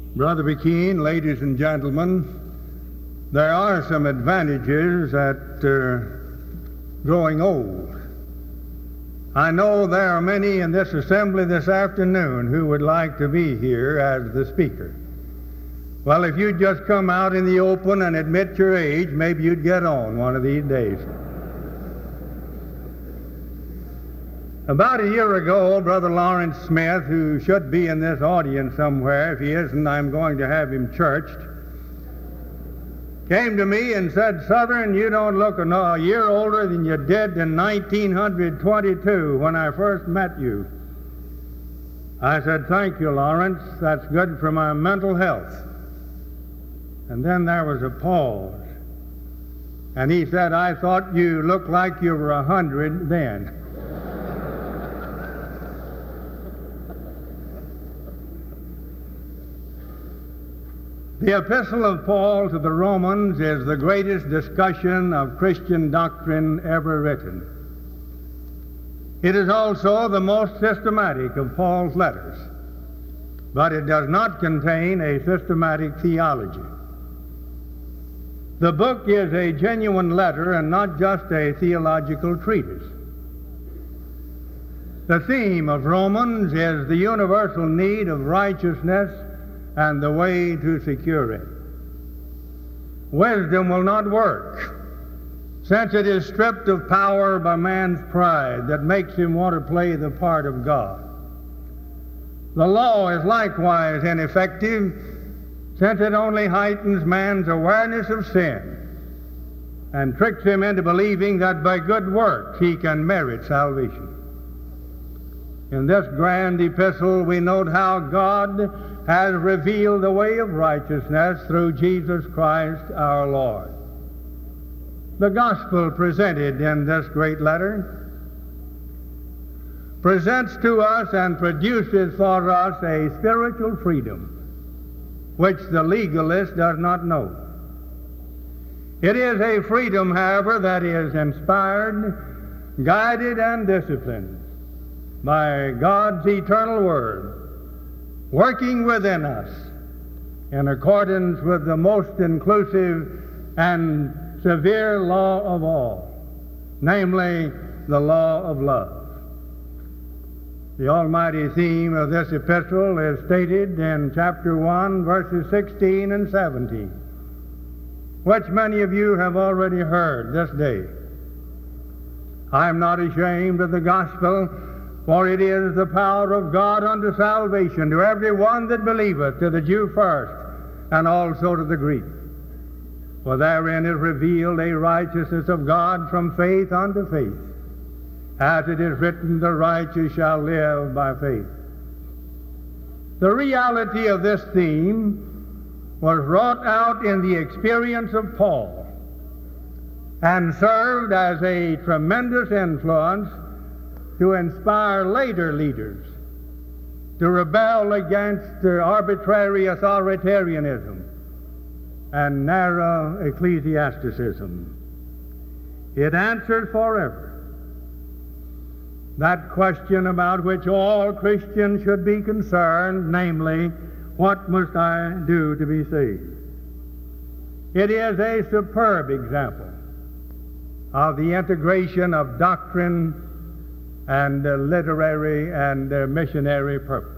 Brother McKean, ladies and gentlemen, there are some advantages at growing old. I know there are many in this assembly this afternoon who would like to be here as the speaker. Well, if you'd just come out in the open and admit your age, maybe you'd get on one of these days. About a year ago, Brother Lawrence Smith, who should be in this audience somewhere, if he isn't, I'm going to have him churched, came to me and said, "Southern, you don't look a year older than you did in 1922 when I first met you." I said, "Thank you, Lawrence. That's good for my mental health." And then there was a pause. And he said, "I thought you looked like you were 100 then." The Epistle of Paul to the Romans is the greatest discussion of Christian doctrine ever written. It is also the most systematic of Paul's letters, but it does not contain a systematic theology. The book is a genuine letter and not just a theological treatise. The theme of Romans is the universal need of righteousness and the way to secure it. Wisdom will not work, since it is stripped of power by man's pride that makes him want to play the part of God. The law is likewise ineffective, since it only heightens man's awareness of sin and tricks him into believing that by good works he can merit salvation. In this grand epistle, we note how God has revealed the way of righteousness through Jesus Christ our Lord. The gospel presented in this great letter presents to us and produces for us a spiritual freedom which the legalist does not know. It is a freedom, however, that is inspired, guided, and disciplined by God's eternal Word, working within us in accordance with the most inclusive and severe law of all, namely the law of love. The almighty theme of this epistle is stated in chapter 1, verses 16 and 17, which many of you have already heard this day. "I am not ashamed of the gospel, for it is the power of God unto salvation to every one that believeth, to the Jew first, and also to the Greek. For therein is revealed a righteousness of God from faith unto faith. As it is written, the righteous shall live by faith." The reality of this theme was wrought out in the experience of Paul and served as a tremendous influence to inspire later leaders to rebel against arbitrary authoritarianism and narrow ecclesiasticism. It answered forever that question about which all Christians should be concerned, namely, what must I do to be saved? It is a superb example of the integration of doctrine and literary and missionary purpose.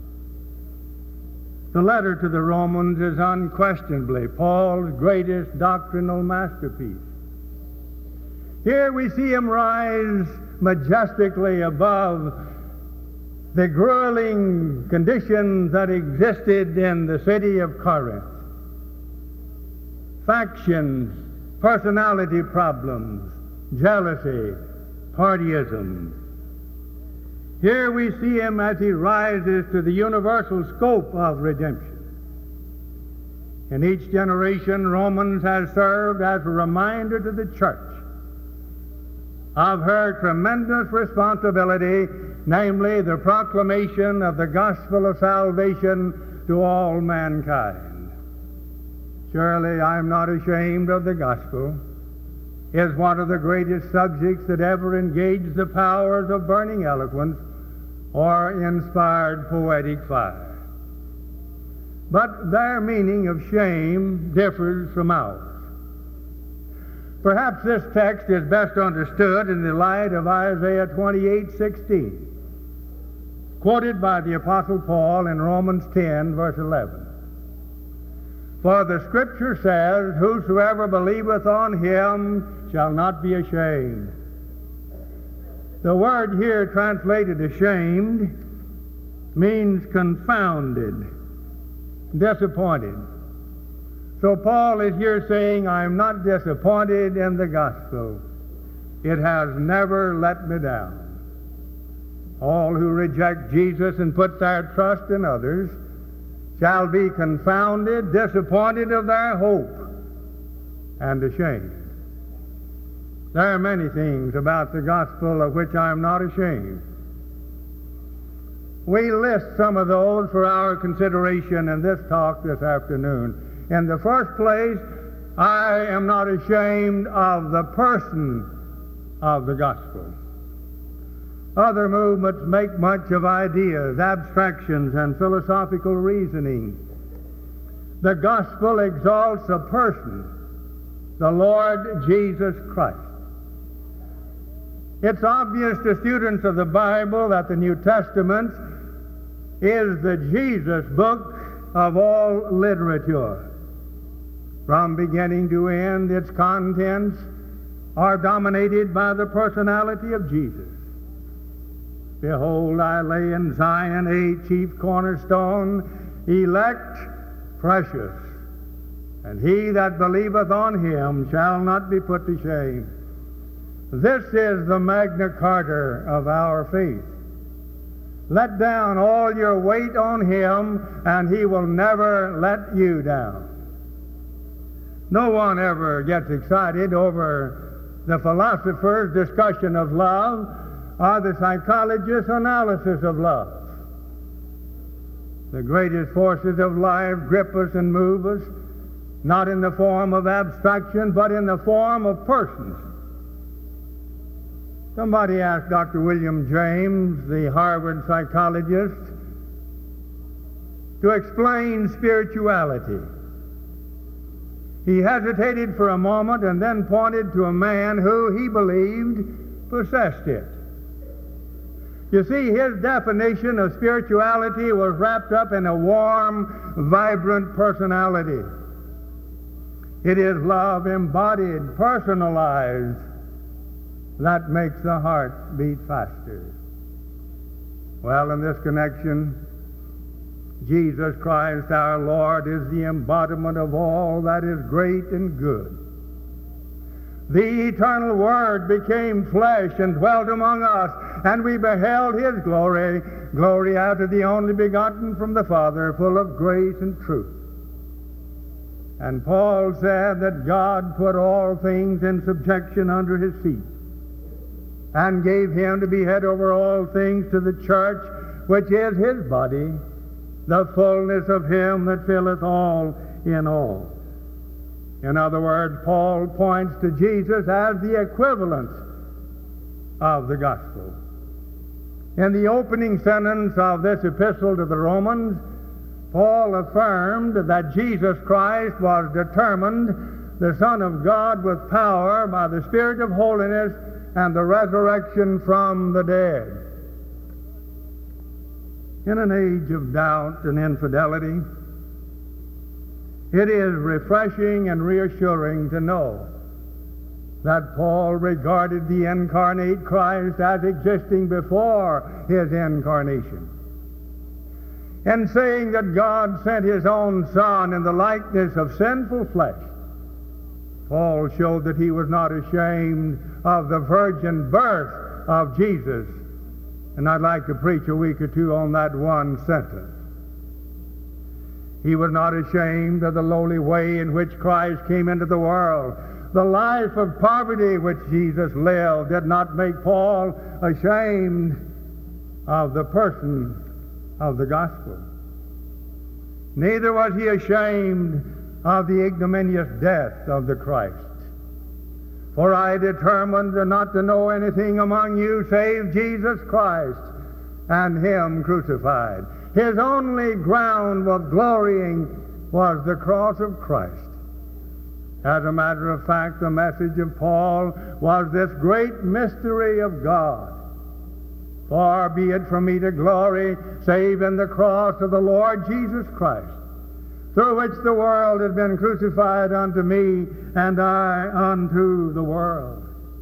The letter to the Romans is unquestionably Paul's greatest doctrinal masterpiece. Here we see him rise majestically above the grueling conditions that existed in the city of Corinth. Factions, personality problems, jealousy, partyism. Here we see him as he rises to the universal scope of redemption. In each generation, Romans has served as a reminder to the church of her tremendous responsibility, namely the proclamation of the gospel of salvation to all mankind. "Surely I'm not ashamed of the gospel" is one of the greatest subjects that ever engaged the powers of burning eloquence or inspired poetic fire. but their meaning of shame differs from ours. Perhaps this text is best understood in the light of Isaiah 28:16, quoted by the Apostle Paul in Romans 10, verse 11. For the Scripture says, whosoever believeth on him shall not be ashamed. The word here translated ashamed means confounded, disappointed. So Paul is here saying, I'm not disappointed in the gospel. It has never let me down. All who reject Jesus and put their trust in others shall be confounded, disappointed of their hope, and ashamed. There are many things about the gospel of which I am not ashamed. We list some of those for our consideration in this talk this afternoon. In the first place, I am not ashamed of the person of the gospel. Other movements make much of ideas, abstractions, and philosophical reasoning. The gospel exalts a person, the Lord Jesus Christ. It's obvious to students of the Bible that the New Testament is the Jesus book of all literature. From beginning to end, its contents are dominated by the personality of Jesus. Behold, I lay in Zion a chief cornerstone, elect, precious, and he that believeth on him shall not be put to shame. This is the Magna Carta of our faith. Let down all your weight on him, and he will never let you down. No one ever gets excited over the philosopher's discussion of love or the psychologist's analysis of love. The greatest forces of life grip us and move us, not in the form of abstraction, but in the form of persons. Somebody asked Dr. William James, the Harvard psychologist, to explain spirituality. He hesitated for a moment and then pointed to a man who he believed possessed it. You see, his definition of spirituality was wrapped up in a warm, vibrant personality. It is love embodied, personalized, that makes the heart beat faster. Well, in this connection, Jesus Christ our Lord is the embodiment of all that is great and good. The eternal Word became flesh and dwelt among us, and we beheld his glory, glory out of the only begotten from the Father, full of grace and truth. And Paul said that God put all things in subjection under his feet, and gave him to be head over all things to the church, which is his body, the fullness of him that filleth all in all. In other words, Paul points to Jesus as the equivalent of the gospel. In the opening sentence of this epistle to the Romans, Paul affirmed that Jesus Christ was determined the Son of God with power by the Spirit of holiness and the resurrection from the dead. In an age of doubt and infidelity, it is refreshing and reassuring to know that Paul regarded the incarnate Christ as existing before his incarnation. In saying that God sent his own Son in the likeness of sinful flesh, Paul showed that he was not ashamed of the virgin birth of Jesus. And I'd like to preach a week or two on that one sentence. He was not ashamed of the lowly way in which Christ came into the world. The life of poverty which Jesus lived did not make Paul ashamed of the person of the gospel. Neither was he ashamed of the ignominious death of the Christ. For I determined not to know anything among you save Jesus Christ and him crucified. his only ground of glorying was the cross of Christ. As a matter of fact, the message of Paul was this great mystery of God. Far be it from me to glory, save in the cross of the Lord Jesus Christ, through which the world has been crucified unto me, and I unto the world.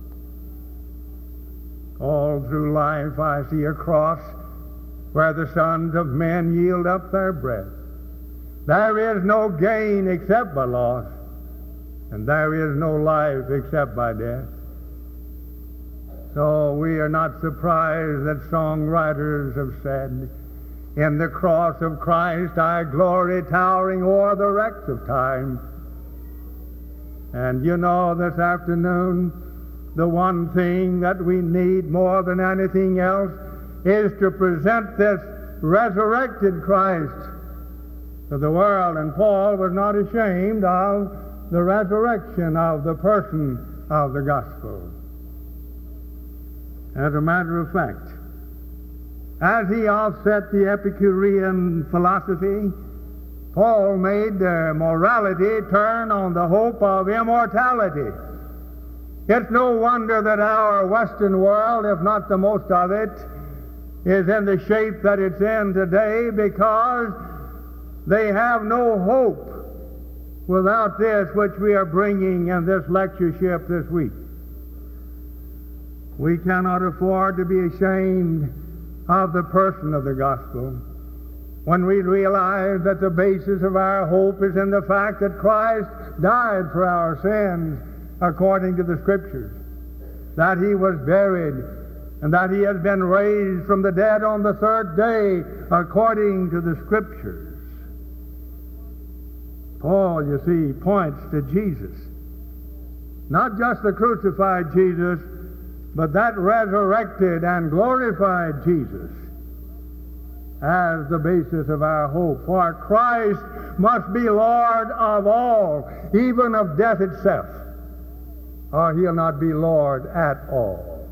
All through life I see a cross where the sons of men yield up their breath. There is no gain except by loss, and there is no life except by death. So we are not surprised that songwriters have said, in the cross of Christ I glory, towering o'er the wrecks of time. And you know, this afternoon, the one thing that we need more than anything else is to present this resurrected Christ to the world. And Paul was not ashamed of the resurrection of the person of the gospel. As a matter of fact, as he offset the Epicurean philosophy, Paul made morality turn on the hope of immortality. It's no wonder that our Western world, if not the most of it, is in the shape that it's in today, because they have no hope without this which we are bringing in this lectureship this week. We cannot afford to be ashamed of the person of the gospel when we realize that the basis of our hope is in the fact that Christ died for our sins according to the Scriptures, that he was buried, and that he has been raised from the dead on the third day according to the Scriptures. Paul, you see, points to Jesus. Not just the crucified Jesus, but that resurrected and glorified Jesus as the basis of our hope. For Christ must be Lord of all, even of death itself, or he'll not be Lord at all.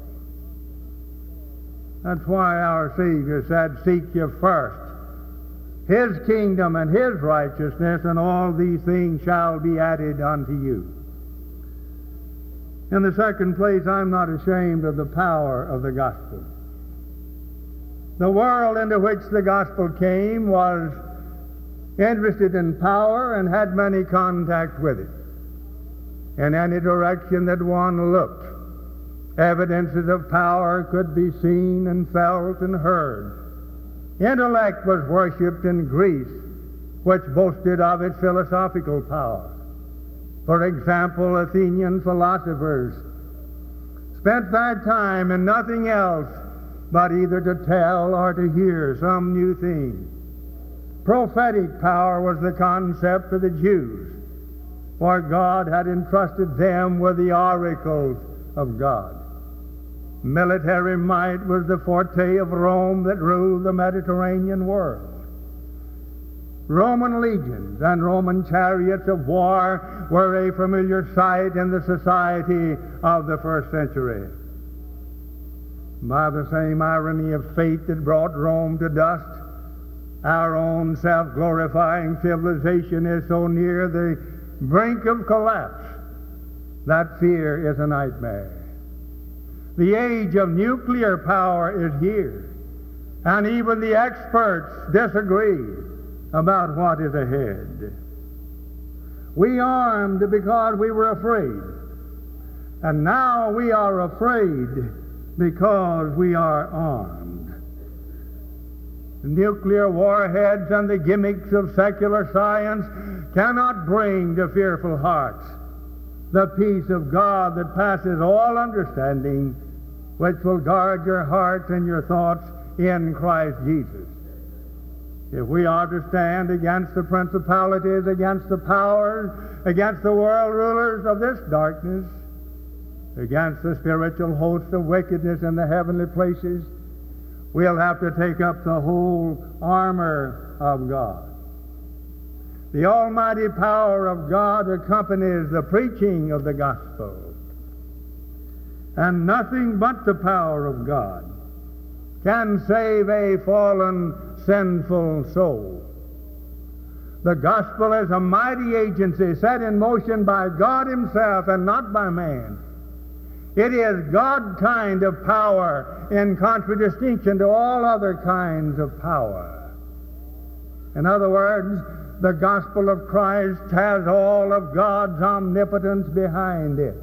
That's why our Savior said, seek ye first his kingdom and his righteousness, and all these things shall be added unto you. In the second place, I'm not ashamed of the power of the gospel. The world into which the gospel came was interested in power and had many contacts with it. In any direction that one looked, evidences of power could be seen and felt and heard. Intellect was worshipped in Greece, which boasted of its philosophical power. For example, Athenian philosophers spent their time in nothing else but either to tell or to hear some new thing. Prophetic power was the concept of the Jews, for God had entrusted them with the oracles of God. Military might was the forte of Rome that ruled the Mediterranean world. Roman legions and Roman chariots of war were a familiar sight in the society of the first century. By the same irony of fate that brought Rome to dust, our own self-glorifying civilization is so near the brink of collapse that fear is a nightmare. The age of nuclear power is here, and even the experts disagree about what is ahead. We armed because we were afraid, and now we are afraid because we are armed. The nuclear warheads and the gimmicks of secular science cannot bring to fearful hearts the peace of God that passes all understanding, which will guard your hearts and your thoughts in Christ Jesus. If we are to stand against the principalities, against the powers, against the world rulers of this darkness, against the spiritual hosts of wickedness in the heavenly places, we'll have to take up the whole armor of God. The almighty power of God accompanies the preaching of the gospel. And nothing but the power of God can save a fallen sinful soul. The gospel is a mighty agency set in motion by God himself and not by man. It is God kind of power in contradistinction to all other kinds of power. In other words, the gospel of Christ has all of God's omnipotence behind it.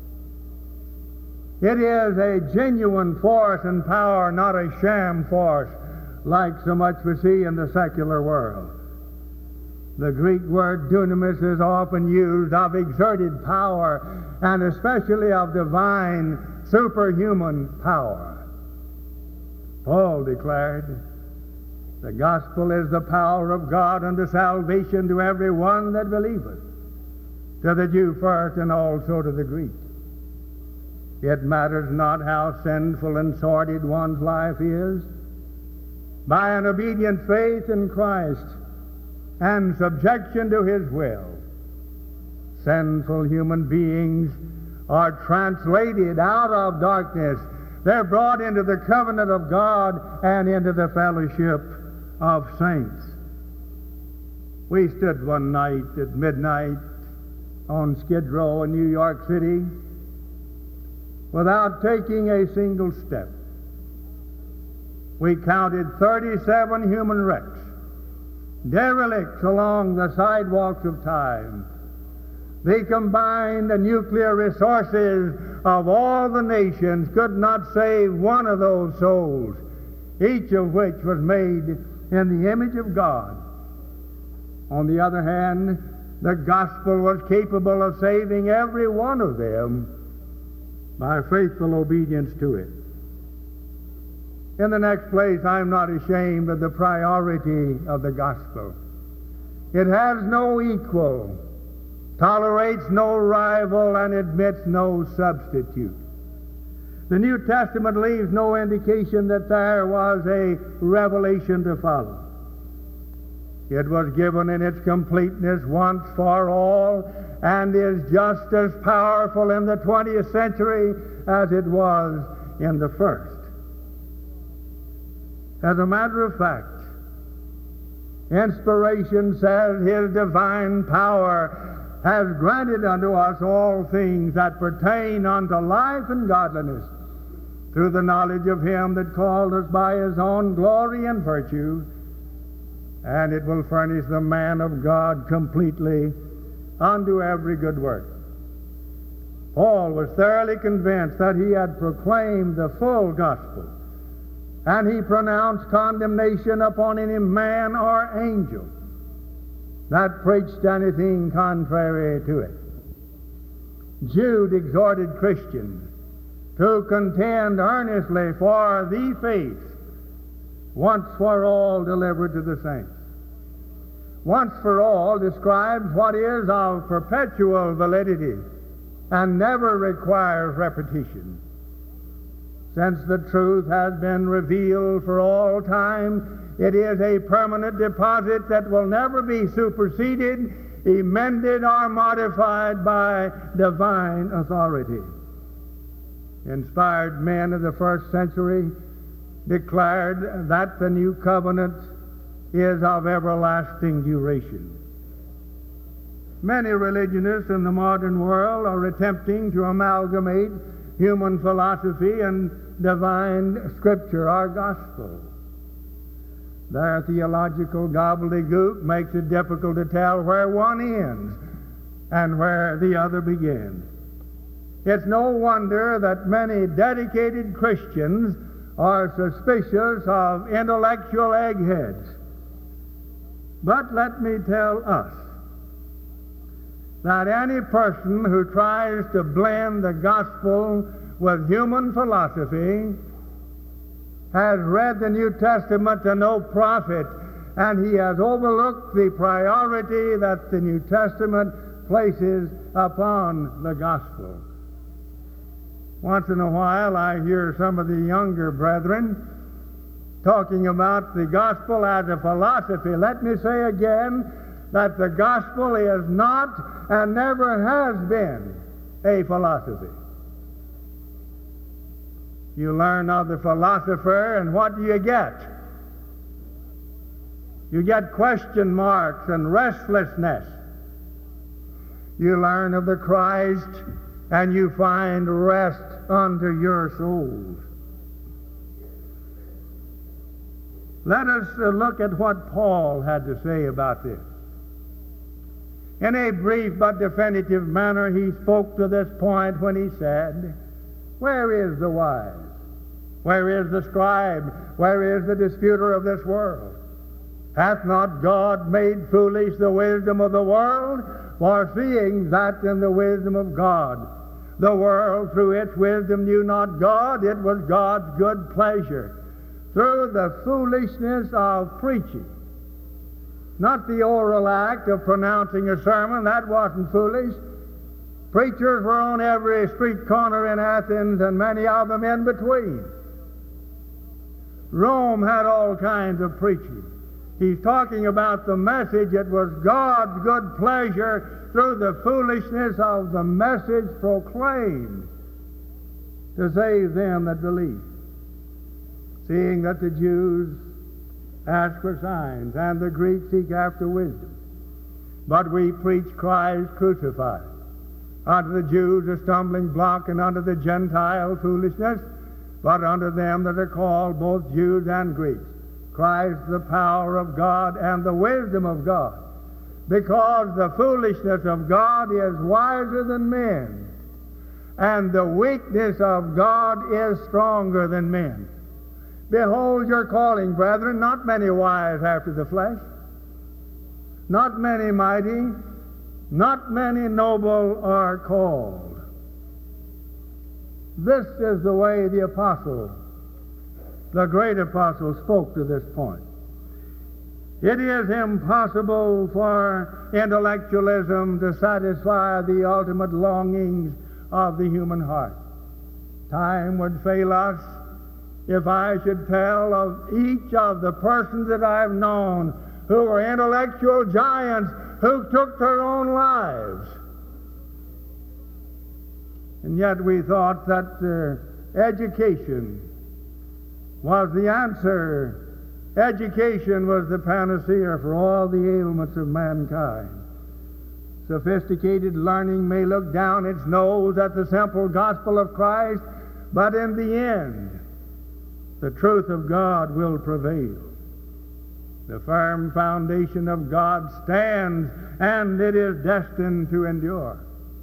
It is a genuine force and power, not a sham force, like so much we see in the secular world. The Greek word dunamis is often used of exerted power, and especially of divine, superhuman power. Paul declared, the gospel is the power of God unto salvation to every one that believeth, to the Jew first and also to the Greek. It matters not how sinful and sordid one's life is. By an obedient faith in Christ and subjection to his will, sinful human beings are translated out of darkness. They're brought into the covenant of God and into the fellowship of saints. We stood one night at midnight on Skid Row in New York City without taking a single step. We counted 37 human wrecks, derelicts along the sidewalks of time. The combined nuclear resources of all the nations could not save one of those souls, each of which was made in the image of God. On the other hand, the gospel was capable of saving every one of them by faithful obedience to it. In the next place, I'm not ashamed of the priority of the gospel. It has no equal, tolerates no rival, and admits no substitute. The New Testament leaves no indication that there was a revelation to follow. It was given in its completeness once for all, and is just as powerful in the 20th century as it was in the first. As a matter of fact, inspiration says his divine power has granted unto us all things that pertain unto life and godliness, through the knowledge of him that called us by his own glory and virtue, and it will furnish the man of God completely unto every good work. Paul was thoroughly convinced that he had proclaimed the full gospel, and he pronounced condemnation upon any man or angel that preached anything contrary to it. Jude exhorted Christians to contend earnestly for the faith once for all delivered to the saints. Once for all describes what is of perpetual validity and never requires repetition. Since the truth has been revealed for all time, it is a permanent deposit that will never be superseded, amended, or modified by divine authority. Inspired men of the first century declared that the new covenant is of everlasting duration. Many religionists in the modern world are attempting to amalgamate human philosophy and divine scripture or gospel. Their theological gobbledygook makes it difficult to tell where one ends and where the other begins. It's no wonder that many dedicated Christians are suspicious of intellectual eggheads. But let me tell us that any person who tries to blend the gospel with human philosophy has read the New Testament to no profit, and he has overlooked the priority that the New Testament places upon the gospel. Once in a while I hear some of the younger brethren talking about the gospel as a philosophy. Let me say again that the gospel is not and never has been a philosophy. You learn of the philosopher, and what do you get? You get question marks and restlessness. You learn of the Christ, and you find rest unto your souls. Let us look at what Paul had to say about this. In a brief but definitive manner, he spoke to this point when he said, "Where is the wise? Where is the scribe? Where is the disputer of this world? Hath not God made foolish the wisdom of the world? For seeing that in the wisdom of God, the world through its wisdom knew not God, it was God's good pleasure, through the foolishness of preaching." Not the oral act of pronouncing a sermon, that wasn't foolish. Preachers were on every street corner in Athens, and many of them in between. Rome had all kinds of preaching. He's talking about the message. It was God's good pleasure through the foolishness of the message proclaimed to save them that believe. Seeing that the Jews ask for signs and the Greeks seek after wisdom, but we preach Christ crucified, unto the Jews a stumbling block, and unto the Gentiles foolishness, but unto them that are called, both Jews and Greeks, Christ the power of God and the wisdom of God, because the foolishness of God is wiser than men, and the weakness of God is stronger than men. Behold your calling, brethren, not many wise after the flesh, not many mighty, not many noble are called. This is the way the apostle, the great apostle, spoke to this point. It is impossible for intellectualism to satisfy the ultimate longings of the human heart. Time would fail us if I should tell of each of the persons that I've known who were intellectual giants who took their own lives. And yet we thought that education was the answer. Education was the panacea for all the ailments of mankind. Sophisticated learning may look down its nose at the simple gospel of Christ, but in the end, the truth of God will prevail. The firm foundation of God stands, and it is destined to endure.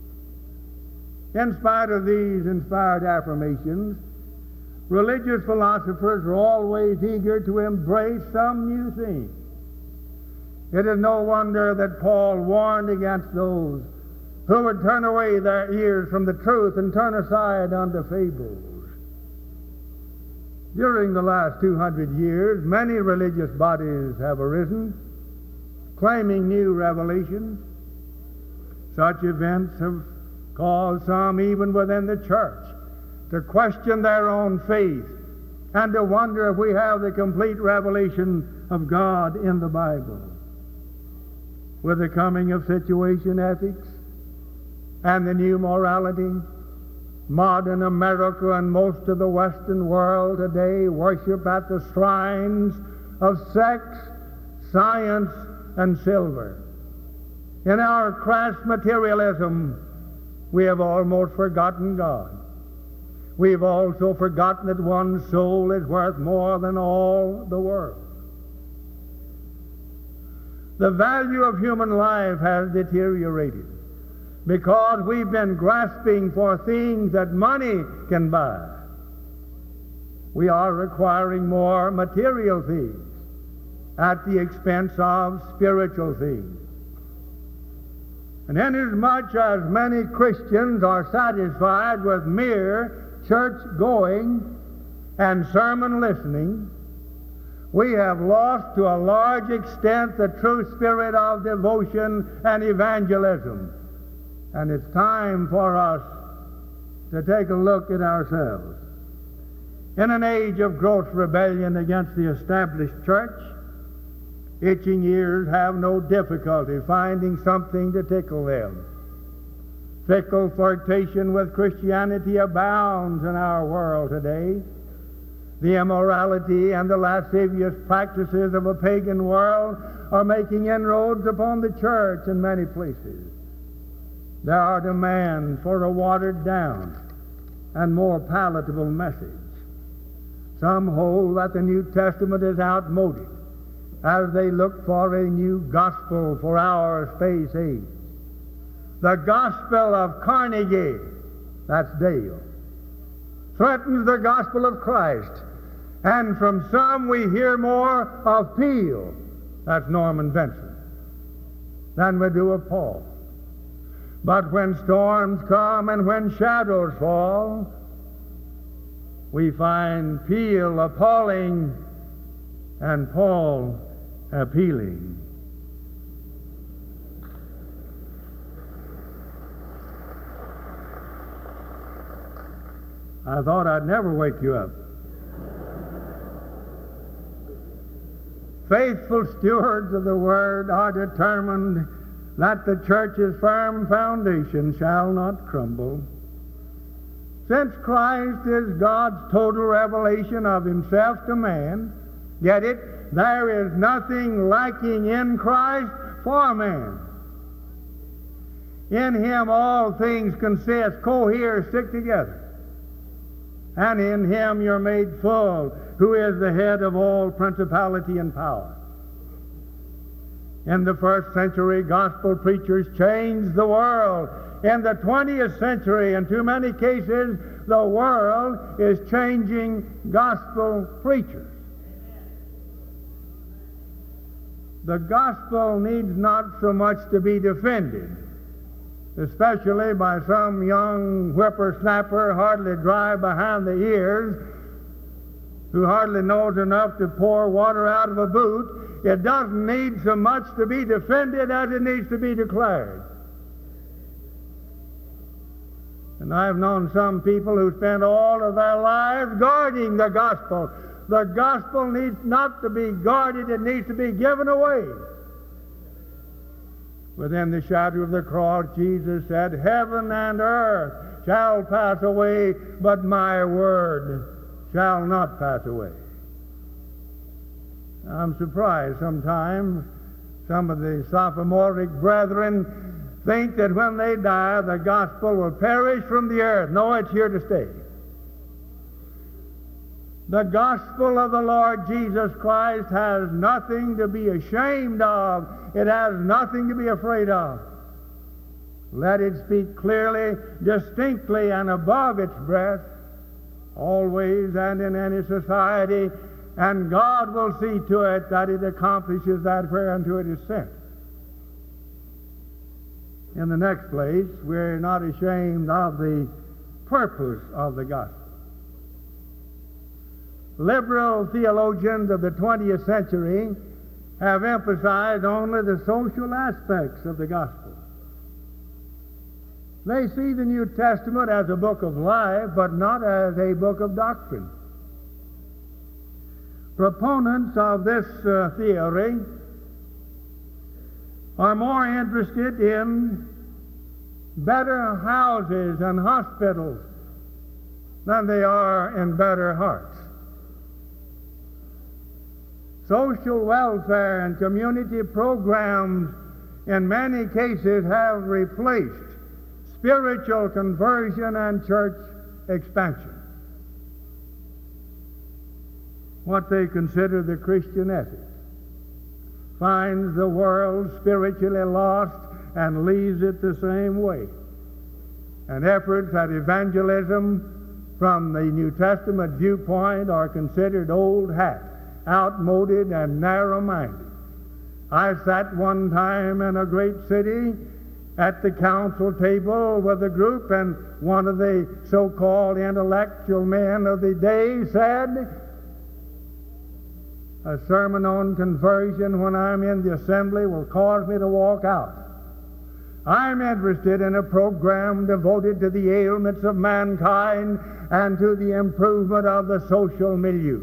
In spite of these inspired affirmations, religious philosophers are always eager to embrace some new thing. It is no wonder that Paul warned against those who would turn away their ears from the truth and turn aside unto fables. During the last 200 years, many religious bodies have arisen, claiming new revelations. Such events have caused some, even within the church, to question their own faith and to wonder if we have the complete revelation of God in the Bible. With the coming of situation ethics and the new morality, modern America and most of the Western world today worship at the shrines of sex, science, and silver. In our crass materialism, we have almost forgotten God. We've also forgotten that one soul is worth more than all the world. The value of human life has deteriorated because we've been grasping for things that money can buy. We are requiring more material things at the expense of spiritual things. And inasmuch as many Christians are satisfied with mere church going and sermon listening, we have lost to a large extent the true spirit of devotion and evangelism. And it's time for us to take a look at ourselves. In an age of gross rebellion against the established church, itching ears have no difficulty finding something to tickle them. Fickle flirtation with Christianity abounds in our world today. The immorality and the lascivious practices of a pagan world are making inroads upon the church in many places. There are demands for a watered-down and more palatable message. Some hold that the New Testament is outmoded as they look for a new gospel for our space age. The gospel of Carnegie, that's Dale, threatens the gospel of Christ. And from some we hear more of Peel, that's Norman Vincent, than we do of Paul. But when storms come and when shadows fall, we find Peel appalling and Paul appealing. I thought I'd never wake you up. Faithful stewards of the Word are determined that the church's firm foundation shall not crumble. Since Christ is God's total revelation of himself to man, get it? There is nothing lacking in Christ for man. In him all things consist, cohere, stick together. And in him you're made full, who is the head of all principality and power. In the first century, gospel preachers changed the world. In the 20th century, in too many cases, the world is changing gospel preachers. The gospel needs not so much to be defended, especially by some young whippersnapper hardly dry behind the ears, who hardly knows enough to pour water out of a boot. It doesn't need so much to be defended as it needs to be declared. And I've known some people who spent all of their lives guarding the gospel. The gospel needs not to be guarded, it needs to be given away. Within the shadow of the cross, Jesus said, heaven and earth shall pass away, but my word shall not pass away. I'm surprised sometimes some of the sophomoric brethren think that when they die, the gospel will perish from the earth. No, it's here to stay. The gospel of the Lord Jesus Christ has nothing to be ashamed of. It has nothing to be afraid of. Let it speak clearly, distinctly, and above its breath, always and in any society, and God will see to it that it accomplishes that whereunto it is sent. In the next place, we're not ashamed of the purpose of the gospel. Liberal theologians of the 20th century have emphasized only the social aspects of the gospel. They see the New Testament as a book of life, but not as a book of doctrine. Proponents of this theory are more interested in better houses and hospitals than they are in better hearts. Social welfare and community programs in many cases have replaced spiritual conversion and church expansion. What they consider the Christian ethic finds the world spiritually lost and leaves it the same way. And efforts at evangelism from the New Testament viewpoint are considered old hat, outmoded, and narrow-minded. I sat one time in a great city at the council table with a group, and one of the so-called intellectual men of the day said, a sermon on conversion when I'm in the assembly will cause me to walk out. I'm interested in a program devoted to the ailments of mankind and to the improvement of the social milieu.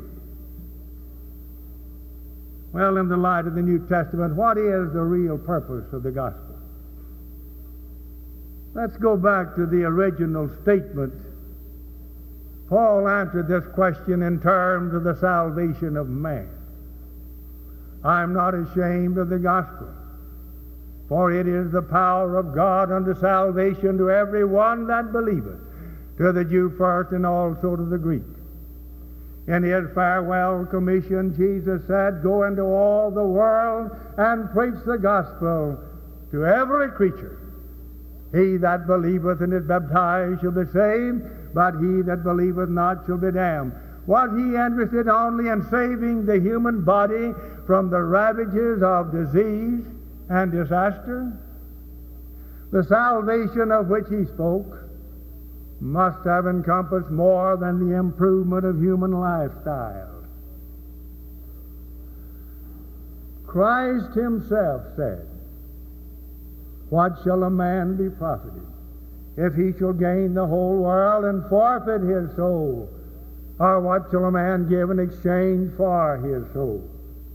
Well, in the light of the New Testament, what is the real purpose of the gospel? Let's go back to the original statement Paul answered this question in terms of the salvation of man. I am not ashamed of the gospel, for it is the power of God unto salvation to every one that believeth, to the Jew first and also to the Greek. In his farewell commission, Jesus said, Go into all the world and preach the gospel to every creature. He that believeth and is baptized shall be saved, but he that believeth not shall be damned. Was he interested only in saving the human body from the ravages of disease and disaster? The salvation of which he spoke must have encompassed more than the improvement of human lifestyle. Christ himself said, What shall a man be profited if he shall gain the whole world and forfeit his soul? Or what shall a man give in exchange for his soul?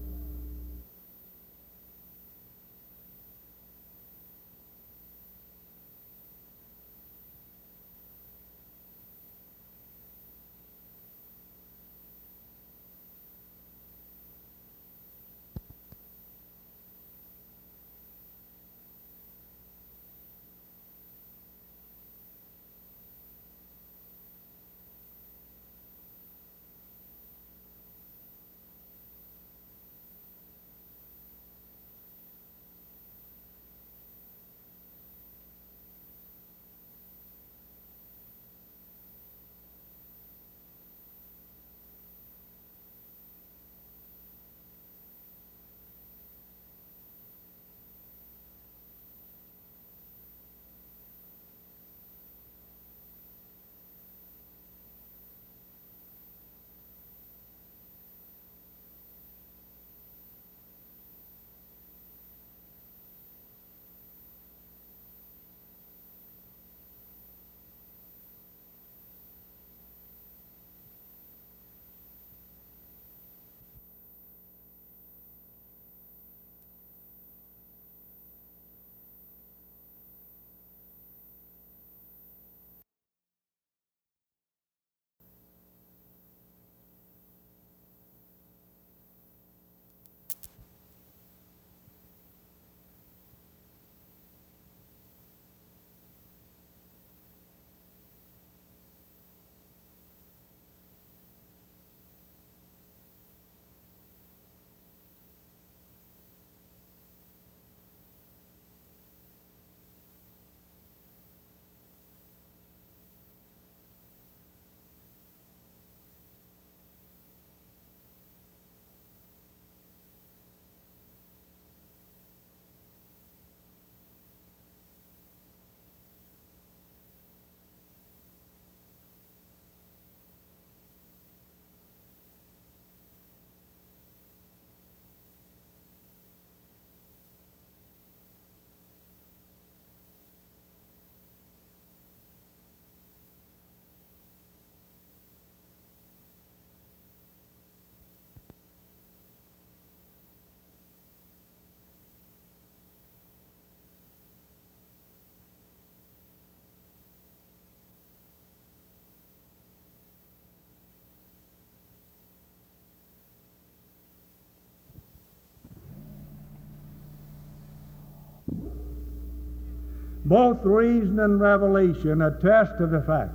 Both reason and revelation attest to the fact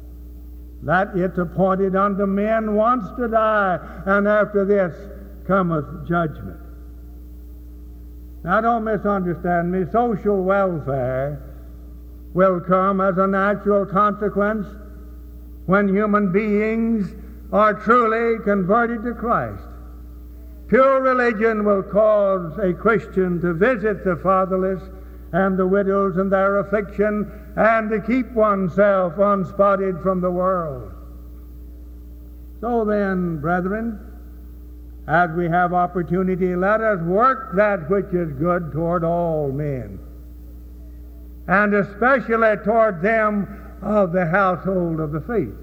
that it's appointed unto men once to die, and after this cometh judgment. Now don't misunderstand me. Social welfare will come as a natural consequence when human beings are truly converted to Christ. Pure religion will cause a Christian to visit the fatherless and the widows in their affliction, and to keep oneself unspotted from the world. So then, brethren, as we have opportunity, let us work that which is good toward all men, and especially toward them of the household of the faith.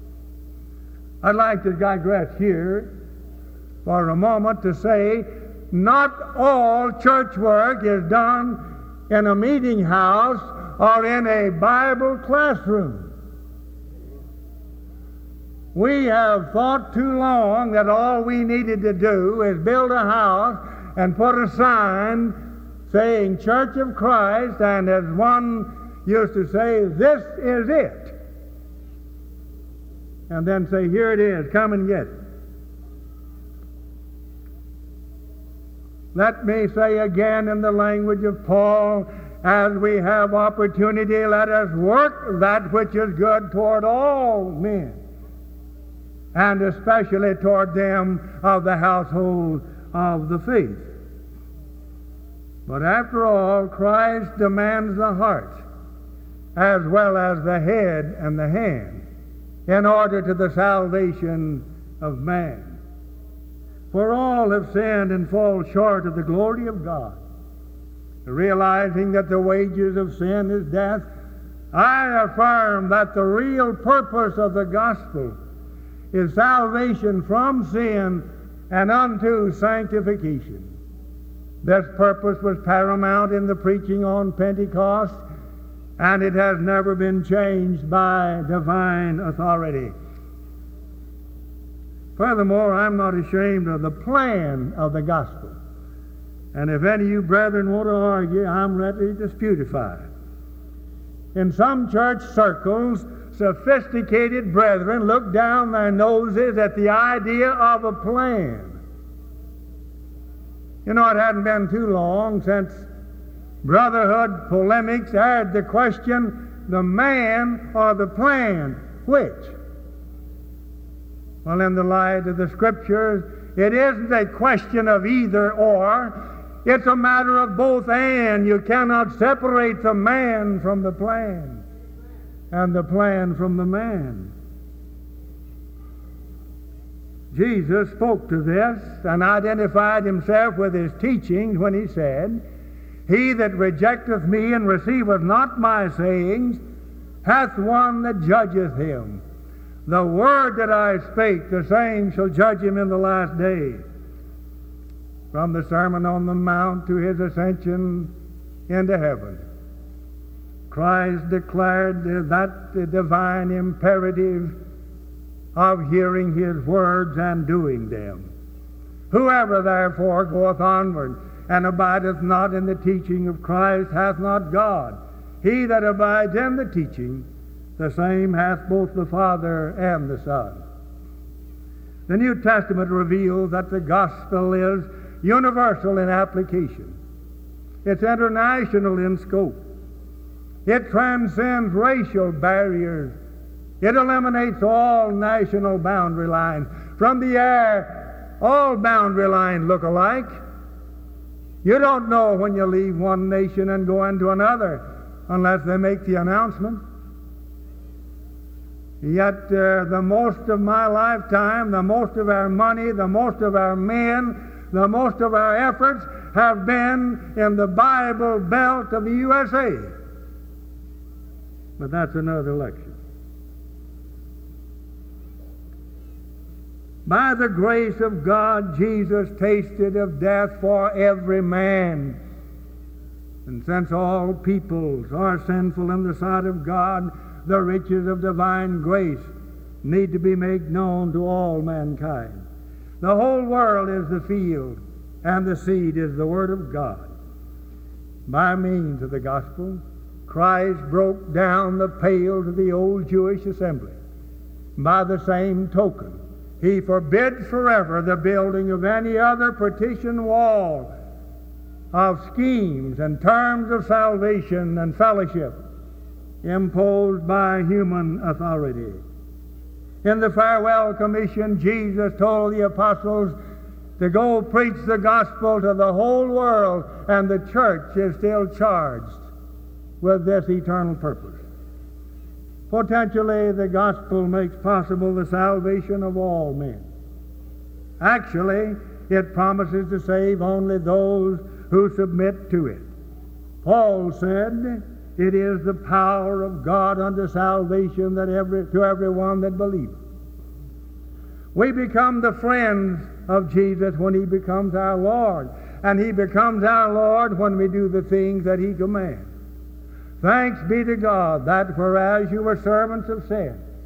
I'd like to digress here for a moment to say, not all church work is done in a meeting house or in a Bible classroom. We have thought too long that all we needed to do is build a house and put a sign saying Church of Christ, and as one used to say, this is it. And then say, here it is, come and get it. Let me say again in the language of Paul, as we have opportunity, let us work that which is good toward all men, and especially toward them of the household of the faith. But after all, Christ demands the heart as well as the head and the hand in order to the salvation of man. For all have sinned and fall short of the glory of God. Realizing that the wages of sin is death, I affirm that the real purpose of the gospel is salvation from sin and unto sanctification. This purpose was paramount in the preaching on Pentecost, and it has never been changed by divine authority. Furthermore, I'm not ashamed of the plan of the gospel. And if any of you brethren want to argue, I'm ready to disputify. In some church circles, sophisticated brethren look down their noses at the idea of a plan. You know, it hadn't been too long since brotherhood polemics aired the question, the man or the plan, which? Well, in the light of the Scriptures, it isn't a question of either or. It's a matter of both and. You cannot separate the man from the plan, and the plan from the man. Jesus spoke to this and identified himself with his teachings when he said, He that rejecteth me and receiveth not my sayings hath one that judgeth him. The word that I spake, the same shall judge him in the last day. From the Sermon on the Mount to his ascension into heaven, Christ declared that divine imperative of hearing his words and doing them. Whoever therefore goeth onward and abideth not in the teaching of Christ hath not God. He that abides in the teaching, the same hath both the Father and the Son. The New Testament reveals that the gospel is universal in application. It's international in scope. It transcends racial barriers. It eliminates all national boundary lines. From the air, all boundary lines look alike. You don't know when you leave one nation and go into another unless they make the announcement. Yet the most of my lifetime, the most of our money, the most of our men, the most of our efforts have been in the Bible Belt of the USA. But that's another lecture. By the grace of God, Jesus tasted of death for every man. And since all peoples are sinful in the sight of God, the riches of divine grace need to be made known to all mankind. The whole world is the field, and the seed is the Word of God. By means of the gospel, Christ broke down the pales of the old Jewish assembly. By the same token, He forbids forever the building of any other partition wall of schemes and terms of salvation and fellowship imposed by human authority. In the farewell commission, Jesus told the apostles to go preach the gospel to the whole world, and the church is still charged with this eternal purpose. Potentially, the gospel makes possible the salvation of all men. Actually, it promises to save only those who submit to it. Paul said, "It is the power of God unto salvation to everyone that believeth." We become the friends of Jesus when He becomes our Lord, and He becomes our Lord when we do the things that He commands. Thanks be to God that whereas you were servants of sin,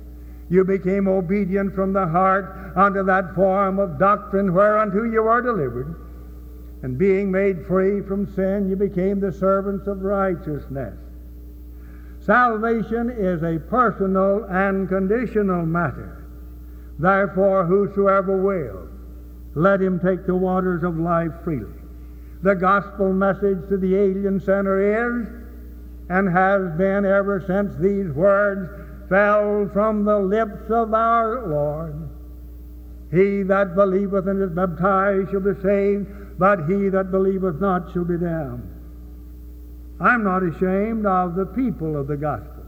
You became obedient from the heart unto that form of doctrine whereunto you were delivered. And being made free from sin, you became the servants of righteousness. Salvation is a personal and conditional matter. Therefore, whosoever will, let him take the waters of life freely. The gospel message to the alien sinner is, and has been ever since these words fell from the lips of our Lord, he that believeth and is baptized shall be saved, but he that believeth not shall be damned. I'm not ashamed of the people of the gospel.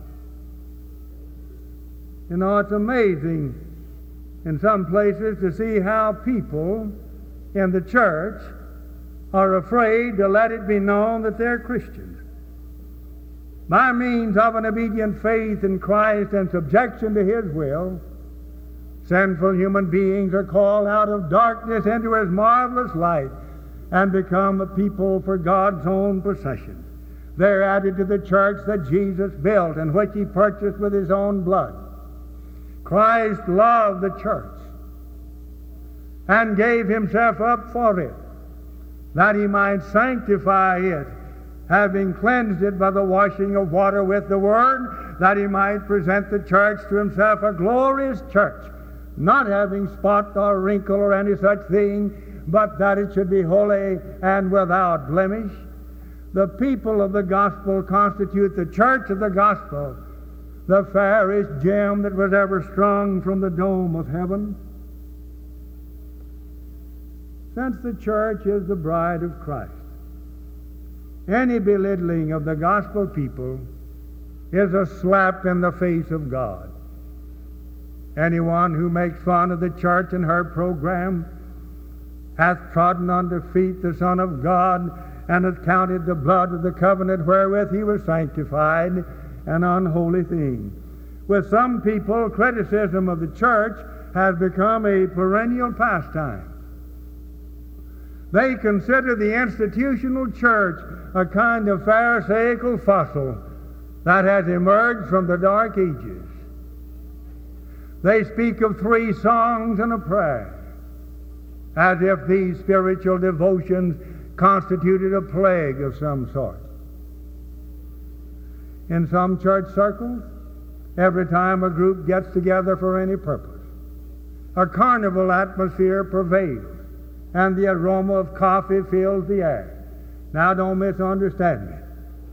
You know, it's amazing in some places to see how people in the church are afraid to let it be known that they're Christians. By means of an obedient faith in Christ and subjection to His will, sinful human beings are called out of darkness into His marvelous light and become a people for God's own possession. They're added to the church that Jesus built and which He purchased with His own blood. Christ loved the church and gave Himself up for it, that He might sanctify it, having cleansed it by the washing of water with the Word, that He might present the church to Himself a glorious church, not having spot or wrinkle or any such thing, but that it should be holy and without blemish. The people of the gospel constitute the church of the gospel, the fairest gem that was ever strung from the dome of heaven. Since the church is the bride of Christ, any belittling of the gospel people is a slap in the face of God. Anyone who makes fun of the church and her program hath trodden under feet the Son of God, and hath counted the blood of the covenant wherewith He was sanctified an unholy thing. With some people, criticism of the church has become a perennial pastime. They consider the institutional church a kind of pharisaical fossil that has emerged from the Dark Ages. They speak of 3 songs and a prayer, as if these spiritual devotions constituted a plague of some sort. In some church circles, every time a group gets together for any purpose, a carnival atmosphere prevails, and the aroma of coffee fills the air. Now, don't misunderstand me.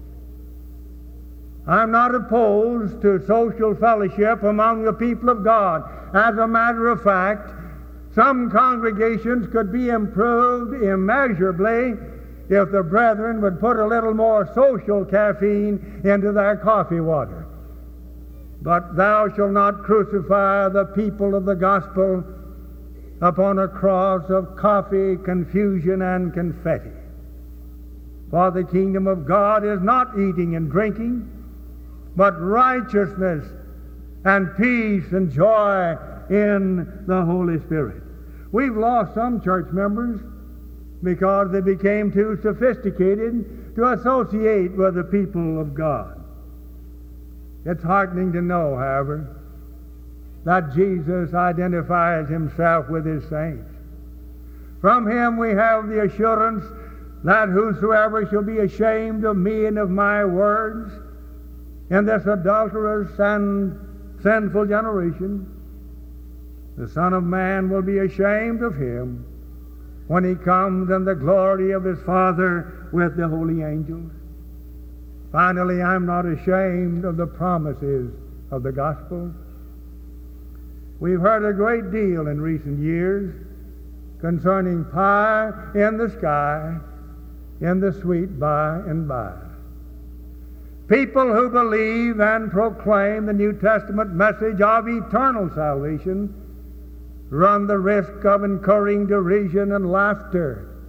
I'm not opposed to social fellowship among the people of God. As a matter of fact, some congregations could be improved immeasurably if the brethren would put a little more social caffeine into their coffee water. But thou shalt not crucify the people of the gospel upon a cross of coffee, confusion, and confetti. For the kingdom of God is not eating and drinking, but righteousness and peace and joy in the Holy Spirit. We've lost some church members because they became too sophisticated to associate with the people of God. It's heartening to know, however, that Jesus identifies Himself with His saints. From Him we have the assurance that whosoever shall be ashamed of me and of my words in this adulterous and sinful generation, the Son of Man will be ashamed of him when He comes in the glory of His Father with the holy angels. Finally, I'm not ashamed of the promises of the gospel. We've heard a great deal in recent years concerning pie in the sky, in the sweet by and by. People who believe and proclaim the New Testament message of eternal salvation run the risk of incurring derision and laughter.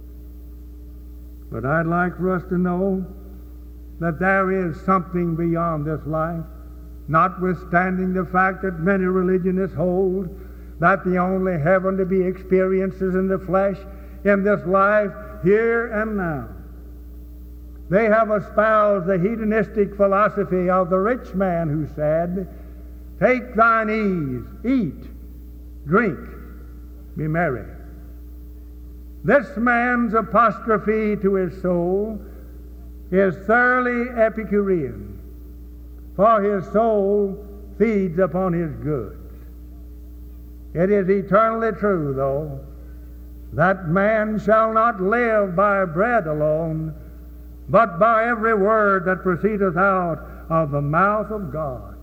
But I'd like for us to know that there is something beyond this life, notwithstanding the fact that many religionists hold that the only heaven to be experienced is in the flesh, in this life, here and now. They have espoused the hedonistic philosophy of the rich man who said, Take thine ease, eat, drink, be merry. This man's apostrophe to his soul is thoroughly Epicurean, for his soul feeds upon his goods. It is eternally true, though, that man shall not live by bread alone, but by every word that proceedeth out of the mouth of God.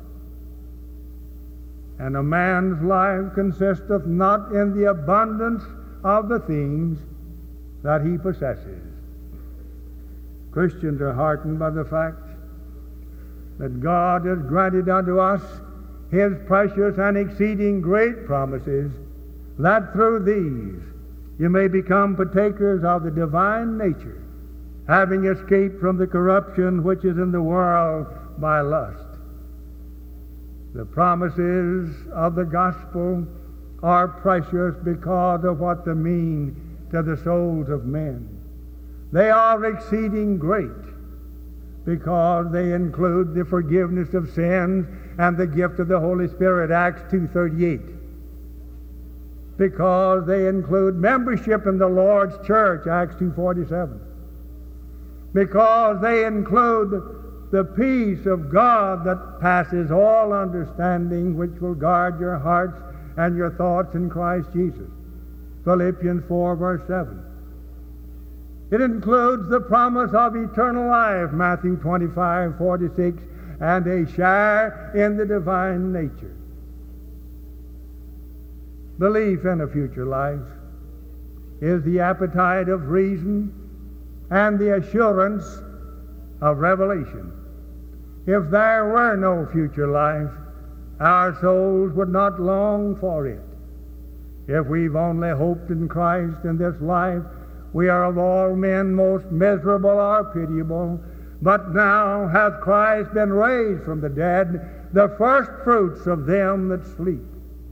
And a man's life consisteth not in the abundance of the things that he possesses. Christians are heartened by the fact that God has granted unto us his precious and exceeding great promises, that through these you may become partakers of the divine nature, having escaped from the corruption which is in the world by lust. The promises of the gospel are precious because of what they mean to the souls of men. They are exceeding great because they include the forgiveness of sins and the gift of the Holy Spirit, Acts 2:38. Because they include membership in the Lord's church, Acts 2:47. Because they include the peace of God that passes all understanding, which will guard your hearts and your thoughts in Christ Jesus, Philippians 4:7. It includes the promise of eternal life, Matthew 25:46, and a share in the divine nature. Belief in a future life is the appetite of reason and the assurance of revelation. If there were no future life, our souls would not long for it. If we've only hoped in Christ in this life, we are of all men most miserable or pitiable. But now hath Christ been raised from the dead, the first fruits of them that sleep.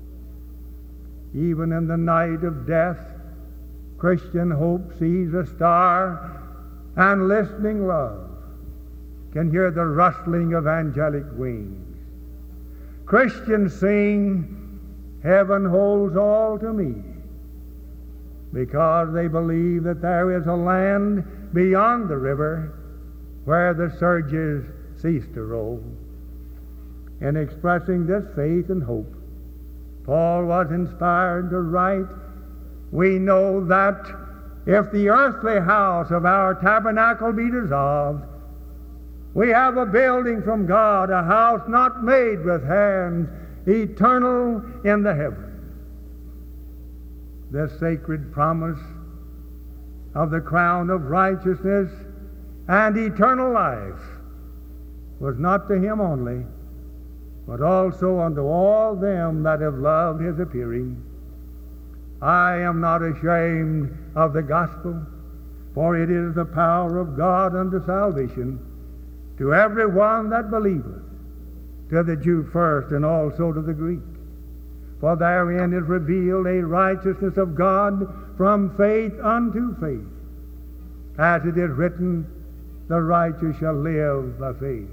Even in the night of death, Christian hope sees a star, and listening love can hear the rustling of angelic wings. Christians sing, "Heaven holds all to me," because they believe that there is a land beyond the river where the surges cease to roll. In expressing this faith and hope, Paul was inspired to write, "We know that if the earthly house of our tabernacle be dissolved, we have a building from God, a house not made with hands, eternal in the heavens." This sacred promise of the crown of righteousness and eternal life was not to him only, but also unto all them that have loved his appearing. I am not ashamed of the gospel, for it is the power of God unto salvation to every one that believeth, to the Jew first, and also to the Greek. For therein is revealed a righteousness of God from faith unto faith. As it is written, the righteous shall live by faith.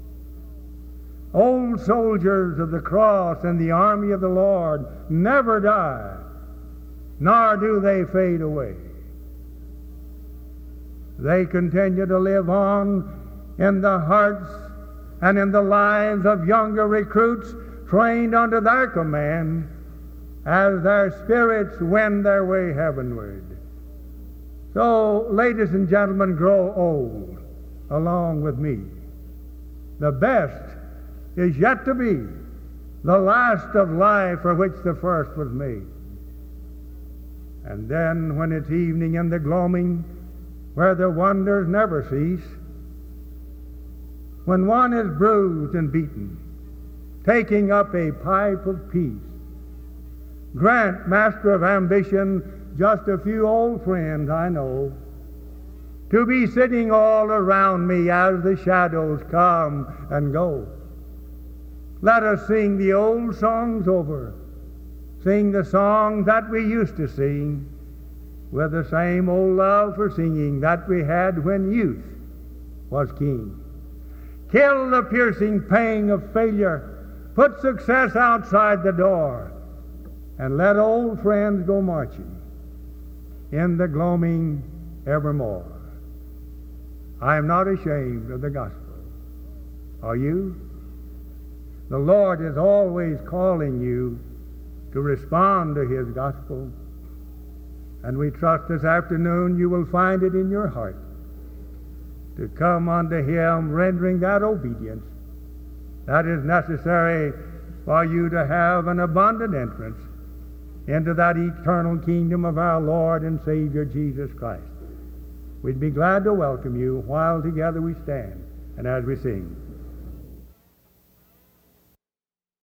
Old soldiers of the cross and the army of the Lord never die, nor do they fade away. They continue to live on in the hearts and in the lives of younger recruits trained under their command as their spirits wend their way heavenward. So, ladies and gentlemen, grow old along with me. The best is yet to be, the last of life for which the first was made. And then, when it's evening in the gloaming, where the wonders never cease, when one is bruised and beaten, taking up a pipe of peace, grant, Master of ambition, just a few old friends I know, to be sitting all around me as the shadows come and go. Let us sing the old songs over, sing the songs that we used to sing, with the same old love for singing that we had when youth was king. Kill the piercing pang of failure Put success outside the door, and let old friends go marching in the gloaming evermore. I am not ashamed of the gospel. Are you? The Lord is always calling you to respond to his gospel, and we trust this afternoon you will find it in your heart to come unto him, rendering that obedience that is necessary for you to have an abundant entrance into that eternal kingdom of our Lord and Savior Jesus Christ. We'd be glad to welcome you while together we stand and as we sing.